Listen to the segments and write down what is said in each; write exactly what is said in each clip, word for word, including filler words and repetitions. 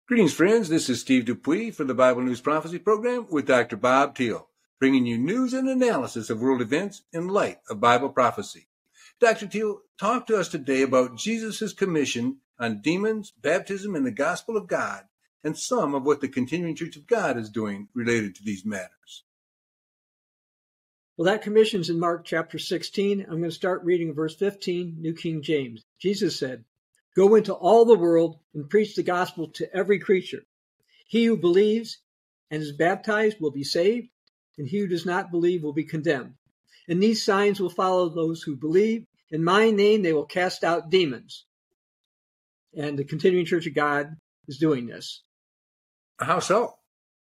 Greetings, friends. This is Steve Dupuis for the Bible News Prophecy Program with Doctor Bob Thiel, bringing you news and analysis of world events in light of Bible prophecy. Doctor Thiel, talk to us today about Jesus' commission on demons, baptism, and the gospel of God, and some of what the Continuing Church of God is doing related to these matters. Well, that commission's in Mark chapter sixteen. I'm going to start reading verse fifteen, New King James. Jesus said, "Go into all the world and preach the gospel to every creature. He who believes and is baptized will be saved, and he who does not believe will be condemned. And these signs will follow those who believe. In my name they will cast out demons." And the Continuing Church of God is doing this. How so?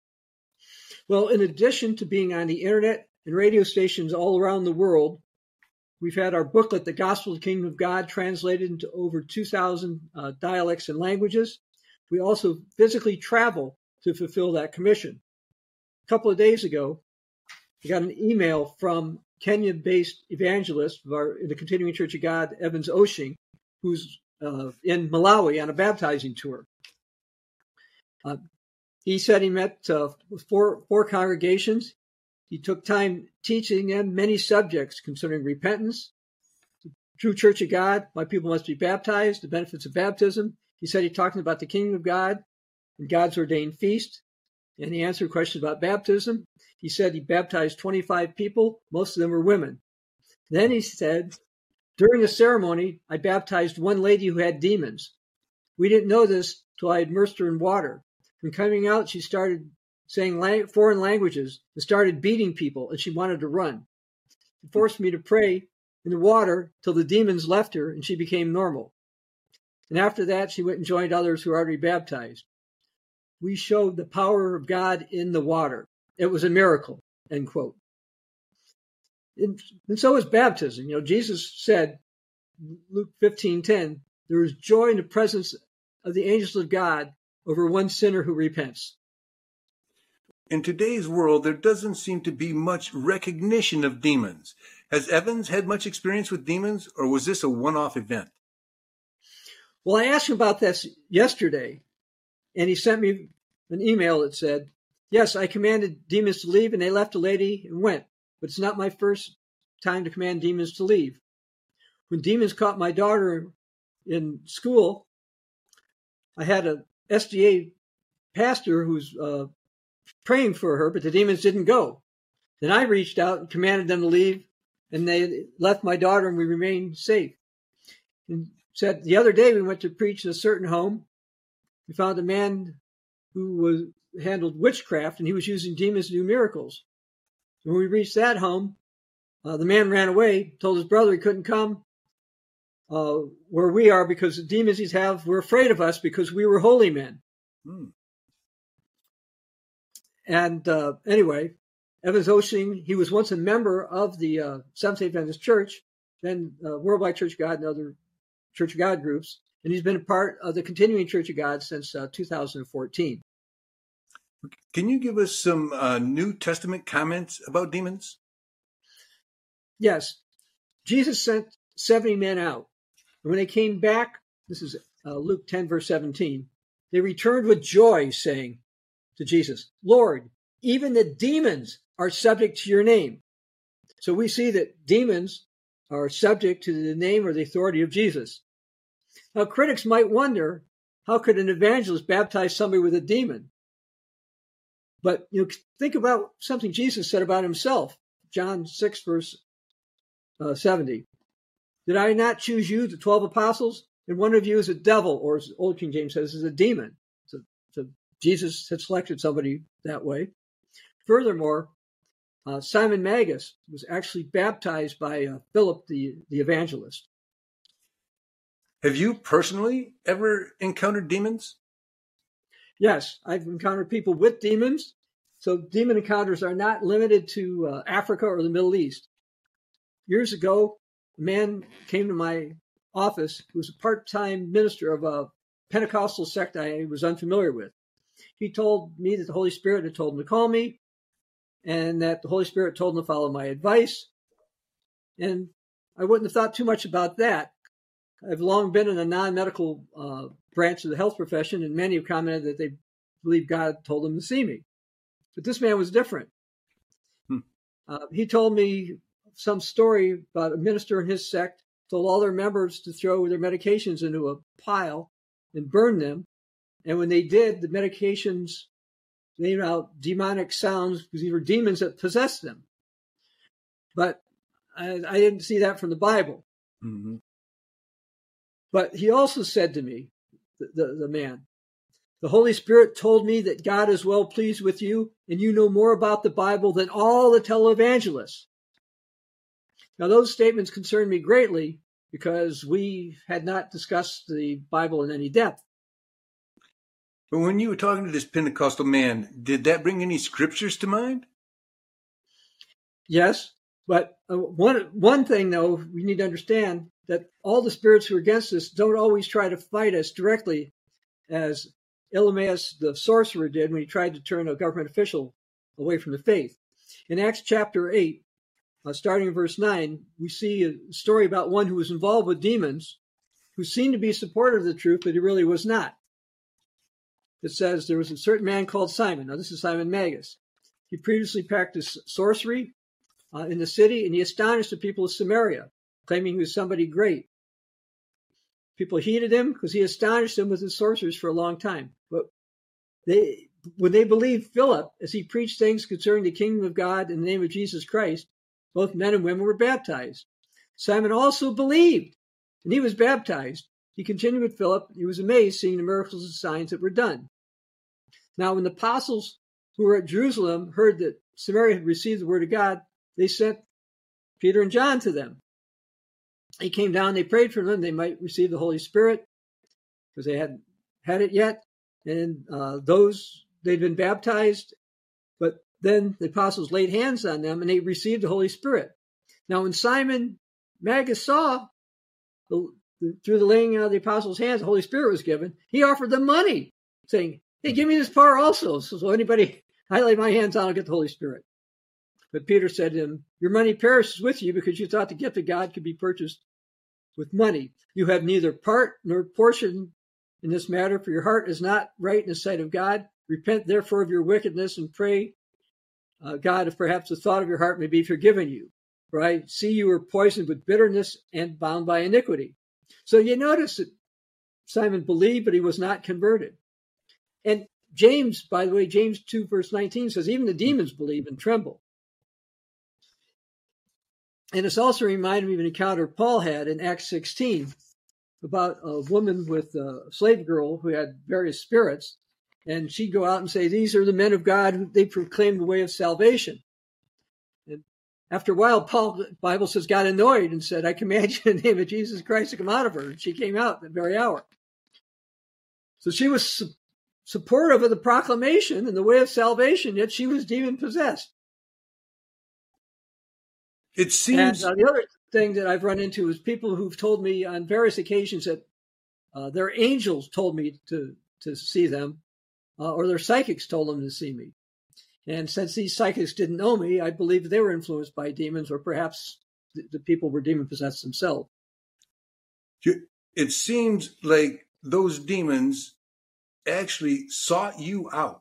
Well, in addition to being on the internet and radio stations all around the world, we've had our booklet, The Gospel of the Kingdom of God, translated into over two thousand uh, dialects and languages. We also physically travel to fulfill that commission. A couple of days ago, we got an email from Kenya-based evangelist of our, in the Continuing Church of God, Evans Oshing, who's uh, in Malawi on a baptizing tour. Uh, he said he met uh, four, four congregations. He took time teaching them many subjects concerning repentance, the true Church of God, why people must be baptized, the benefits of baptism. He said he talked about the kingdom of God and God's ordained feast, and he answered questions about baptism. He said he baptized twenty-five people. Most of them were women. Then he said, during the ceremony, I baptized one lady who had demons. We didn't know this till I immersed her in water. When coming out, she started saying foreign languages and started beating people, and she wanted to run. It forced me to pray in the water till the demons left her and she became normal. And after that, she went and joined others who were already baptized. We showed the power of God in the water. It was a miracle, end quote. And, and so is baptism. You know, Jesus said, Luke fifteen ten, there is joy in the presence of the angels of God over one sinner who repents. In today's world, there doesn't seem to be much recognition of demons. Has Evans had much experience with demons, or was this a one-off event? Well, I asked him about this yesterday, and he sent me an email that said, yes, I commanded demons to leave, and they left a lady and went, but it's not my first time to command demons to leave. When demons caught my daughter in school, I had a S D A pastor who's uh, praying for her, but the demons didn't go. Then I reached out and commanded them to leave, and they left my daughter, and we remained safe. And said the other day we went to preach in a certain home. We found a man who was handled witchcraft, and he was using demons to do miracles. So when we reached that home, uh, the man ran away, told his brother he couldn't come uh, where we are because the demons he's have were afraid of us because we were holy men. Hmm. And uh, anyway, Evans Oshing, he was once a member of the uh, Seventh-day Adventist Church, then uh, Worldwide Church of God and other Church of God groups, and he's been a part of the Continuing Church of God since uh, two thousand fourteen. Can you give us some uh, New Testament comments about demons? Yes. Jesus sent seventy men out, and when they came back, this is uh, Luke ten, verse seventeen, they returned with joy, saying to Jesus, Lord, even the demons are subject to your name. So we see that demons are subject to the name or the authority of Jesus. Now, critics might wonder, how could an evangelist baptize somebody with a demon? But you know, think about something Jesus said about himself. John six, verse uh, seventy. Did I not choose you, the twelve apostles? And one of you is a devil, or as Old King James says, is a demon. So, so Jesus had selected somebody that way. Furthermore, uh, Simon Magus was actually baptized by uh, Philip the, the evangelist. Have you personally ever encountered demons? Yes, I've encountered people with demons. So demon encounters are not limited to uh, Africa or the Middle East. Years ago, a man came to my office who was a part-time minister of a Pentecostal sect I was unfamiliar with. He told me that the Holy Spirit had told him to call me, and that the Holy Spirit told him to follow my advice. And I wouldn't have thought too much about that. I've long been in a non-medical uh, branch of the health profession, and many have commented that they believe God told them to see me. But this man was different. Hmm. Uh, he told me some story about a minister in his sect told all their members to throw their medications into a pile and burn them. And when they did, the medications made out demonic sounds because these were demons that possessed them. But I, I didn't see that from the Bible. Mm-hmm. But he also said to me, the, the, the man, the Holy Spirit told me that God is well pleased with you and you know more about the Bible than all the televangelists. Now, those statements concerned me greatly because we had not discussed the Bible in any depth. But when you were talking to this Pentecostal man, did that bring any scriptures to mind? Yes, but uh, one one thing, though, we need to understand that all the spirits who are against us don't always try to fight us directly, as Elymas the sorcerer did when he tried to turn a government official away from the faith. In Acts chapter eight, uh, starting in verse nine, we see a story about one who was involved with demons, who seemed to be a supporter of the truth, but he really was not. It says there was a certain man called Simon. Now, this is Simon Magus. He previously practiced sorcery uh, in the city, and he astonished the people of Samaria, claiming he was somebody great. People heeded him because he astonished them with his sorceries for a long time. But they, when they believed Philip, as he preached things concerning the kingdom of God in the name of Jesus Christ, both men and women were baptized. Simon also believed, and he was baptized. He continued with Philip. He was amazed seeing the miracles and signs that were done. Now, when the apostles who were at Jerusalem heard that Samaria had received the word of God, they sent Peter and John to them. They came down, they prayed for them, they might receive the Holy Spirit, because they hadn't had it yet. And uh, those, they'd been baptized, but then the apostles laid hands on them and they received the Holy Spirit. Now, when Simon Magus saw the through the laying of the apostles' hands, the Holy Spirit was given, he offered them money, saying, hey, give me this power also. So, so anybody I lay my hands on, I'll get the Holy Spirit. But Peter said to him, your money perishes with you because you thought the gift of God could be purchased with money. You have neither part nor portion in this matter, for your heart is not right in the sight of God. Repent therefore of your wickedness and pray, uh, God, if perhaps the thought of your heart may be forgiven you. For I see you were poisoned with bitterness and bound by iniquity. So you notice that Simon believed, but he was not converted. And James, by the way, James two, verse nineteen says, even the demons believe and tremble. And it's also reminded me of an encounter Paul had in Acts sixteen about a woman with a slave girl who had various spirits. And she'd go out and say, these are the men of God who they proclaim the way of salvation. And after a while, Paul, the Bible says, got annoyed and said, I command you in the name of Jesus Christ to come out of her. And she came out that very hour. So she was su- supportive of the proclamation and the way of salvation, yet she was demon possessed. It seems. And uh, the other thing that I've run into is people who've told me on various occasions that uh, their angels told me to, to see them, uh, or their psychics told them to see me. And since these psychics didn't know me, I believe that they were influenced by demons, or perhaps the, the people were demon-possessed themselves. It seems like those demons actually sought you out.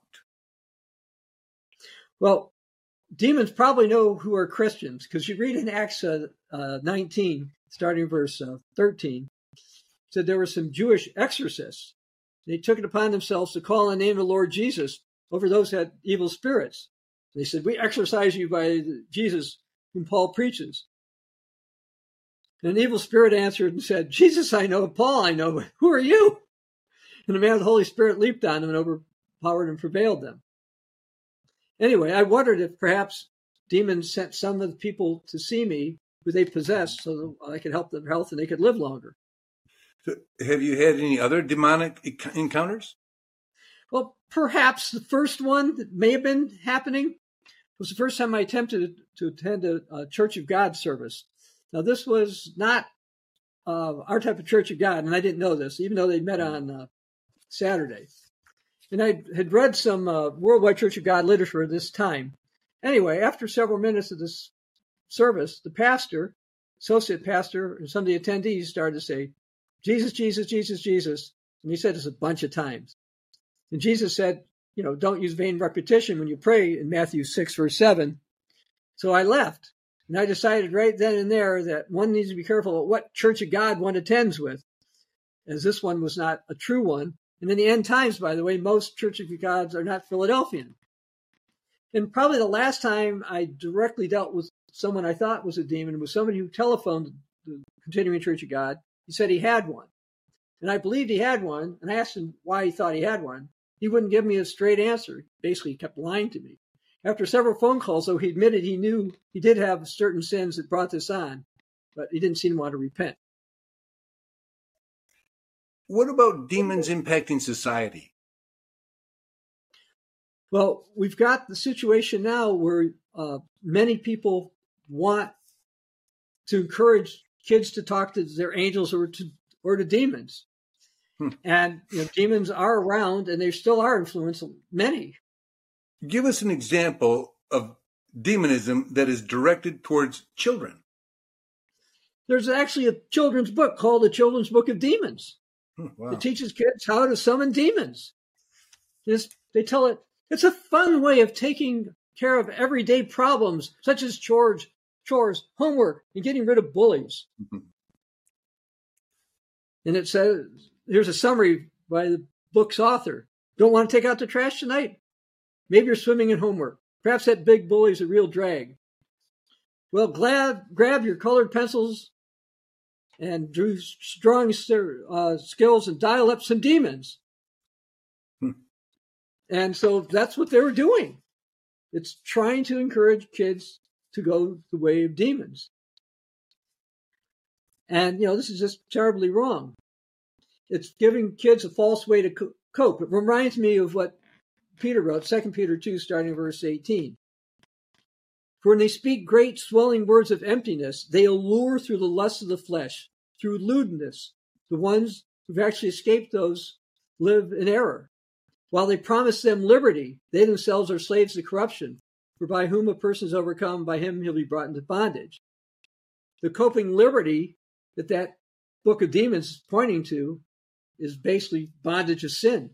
Well, demons probably know who are Christians, because you read in Acts uh, uh, nineteen, starting verse uh, thirteen, said there were some Jewish exorcists. They took it upon themselves to call on the name of the Lord Jesus over those who had evil spirits. They said, we exorcise you by Jesus whom Paul preaches. And an evil spirit answered and said, Jesus I know, Paul I know, but who are you? And the man of the Holy Spirit leaped on them and overpowered and prevailed them. Anyway, I wondered if perhaps demons sent some of the people to see me who they possessed so that I could help their health and they could live longer. So have you had any other demonic encounters? Well, perhaps the first one that may have been happening was the first time I attempted to attend a, a Church of God service. Now, this was not uh, our type of Church of God, and I didn't know this, even though they met on uh, Saturday. And I had read some uh, Worldwide Church of God literature at this time. Anyway, after several minutes of this service, the pastor, associate pastor, and some of the attendees started to say, Jesus, Jesus, Jesus, Jesus. And he said this a bunch of times. And Jesus said, you know, don't use vain repetition when you pray in Matthew six, verse seven. So I left. And I decided right then and there that one needs to be careful of what church of God one attends with, as this one was not a true one. And in the end times, by the way, most Church of Gods are not Philadelphian. And probably the last time I directly dealt with someone I thought was a demon was somebody who telephoned the Continuing Church of God. He said he had one. And I believed he had one, and I asked him why he thought he had one. He wouldn't give me a straight answer. Basically, he kept lying to me. After several phone calls, though, he admitted he knew he did have certain sins that brought this on, but he didn't seem to want to repent. What about demons impacting society? Well, we've got the situation now where uh, many people want to encourage kids to talk to their angels or to or to demons. Hmm. And you know, demons are around, and they still are influencing many. Give us an example of demonism that is directed towards children. There's actually a children's book called The Children's Book of Demons. Hmm, wow. It teaches kids how to summon demons. It's, they tell it, it's a fun way of taking care of everyday problems, such as chores, chores, homework, and getting rid of bullies. Mm-hmm. And it says, here's a summary by the book's author. Don't want to take out the trash tonight? Maybe you're swimming in homework. Perhaps that big bully is a real drag. Well, glad, grab your colored pencils and drew strong uh, skills and dial up some demons. Hmm. And so that's what they were doing. It's trying to encourage kids to go the way of demons. And, you know, this is just terribly wrong. It's giving kids a false way to co- cope. It reminds me of what Peter wrote, Second Peter two, starting verse eighteen. For when they speak great swelling words of emptiness, they allure through the lusts of the flesh, through lewdness. The ones who've actually escaped those live in error. While they promise them liberty, they themselves are slaves to corruption. For by whom a person is overcome, by him he'll be brought into bondage. The coping liberty that that book of demons is pointing to is basically bondage of sin.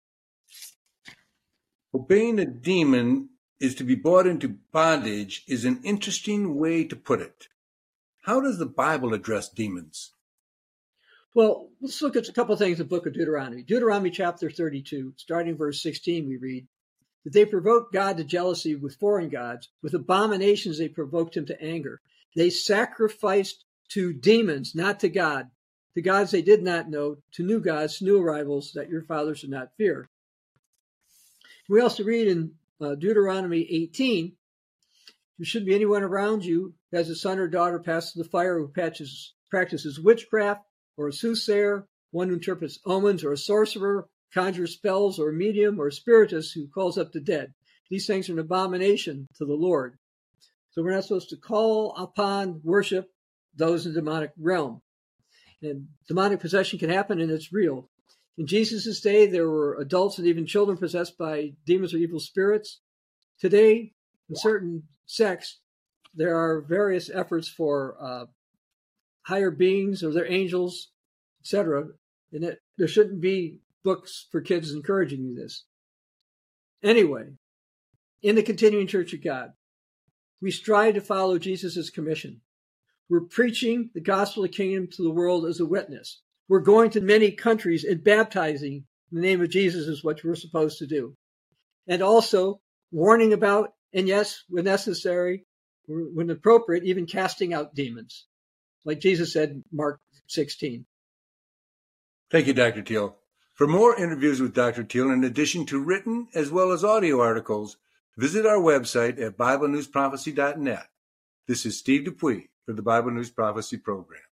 Obeying a demon is to be brought into bondage is an interesting way to put it. How does the Bible address demons? Well, let's look at a couple of things in the book of Deuteronomy. Deuteronomy chapter thirty-two, starting verse sixteen, we read, that they provoked God to jealousy with foreign gods. With abominations they provoked him to anger. They sacrificed to demons, not to God, to gods they did not know, to new gods, new arrivals that your fathers did not fear. We also read in uh, Deuteronomy eighteen, there shouldn't be anyone around you who has a son or daughter passed through the fire who patches, practices witchcraft, or a soothsayer, one who interprets omens, or a sorcerer, conjures spells, or a medium, or a spiritist who calls up the dead. These things are an abomination to the Lord. So we're not supposed to call upon, worship those in the demonic realm. And demonic possession can happen, and it's real. In Jesus' day, there were adults and even children possessed by demons or evil spirits. Today, in certain sects, there are various efforts for uh, higher beings or their angels, et cetera. And it, there shouldn't be books for kids encouraging you this. Anyway, in the Continuing Church of God, we strive to follow Jesus' commission. We're preaching the gospel of the kingdom to the world as a witness. We're going to many countries and baptizing in the name of Jesus is what we're supposed to do. And also warning about, and yes, when necessary, when appropriate, even casting out demons, like Jesus said in Mark sixteen. Thank you, Doctor Teal. For more interviews with Doctor Teal, in addition to written as well as audio articles, visit our website at Bible News Prophecy dot net. This is Steve Dupuy for the Bible News Prophecy Program.